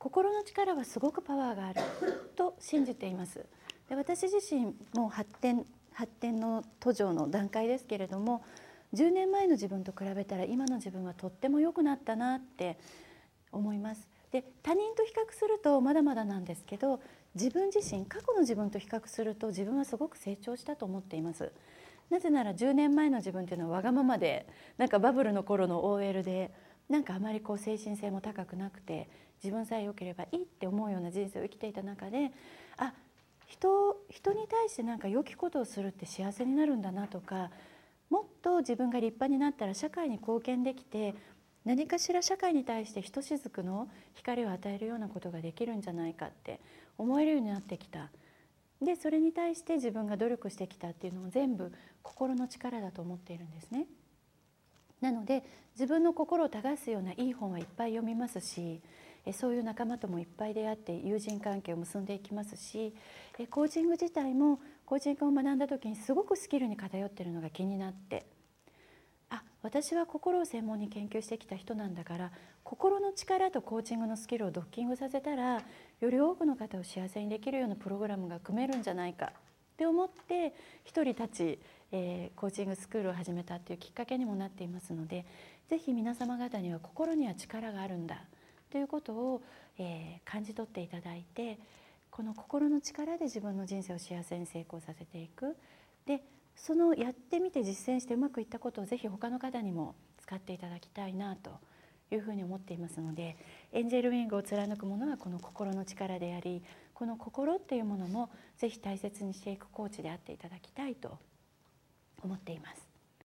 心の力はすごくパワーがあると信じています。で、私自身も発展の途上の段階ですけれども、10年前の自分と比べたら今の自分はとっても良くなったなって思います。で、他人と比較するとまだまだなんですけど、自分自身、過去の自分と比較すると自分はすごく成長したと思っています。なぜなら10年前の自分っていうのはわがままで、なんかバブルの頃の OL で、なんかあまり精神性も高くなくて、自分さえ良ければいいって思うような人生を生きていた中で、人に対してなんか良きことをするって幸せになるんだなとか、もっと自分が立派になったら社会に貢献できて、何かしら社会に対してひとしずくの光を与えるようなことができるんじゃないかって思えるようになってきた。で、それに対して自分が努力してきたっていうのも全部心の力だと思っているんですね。なので自分の心を耕すようないい本はいっぱい読みますし、そういう仲間ともいっぱい出会って友人関係を結んでいきますし、コーチング自体もコーチングを学んだ時にすごくスキルに偏っているのが気になって、私は心を専門に研究してきた人なんだから、心の力とコーチングのスキルをドッキングさせたら、より多くの方を幸せにできるようなプログラムが組めるんじゃないかって思って一人たち、コーチングスクールを始めたっていうきっかけにもなっていますので、ぜひ皆様方には心には力があるんだということを、感じ取っていただいて、この心の力で自分の人生を幸せに成功させていく。で、そのやってみて実践してうまくいったことをぜひ他の方にも使っていただきたいなというふうに思っていますので、エンジェルウィングを貫くものはこの心の力であり、この心っていうものもぜひ大切にしていくコーチであっていただきたいと思っています。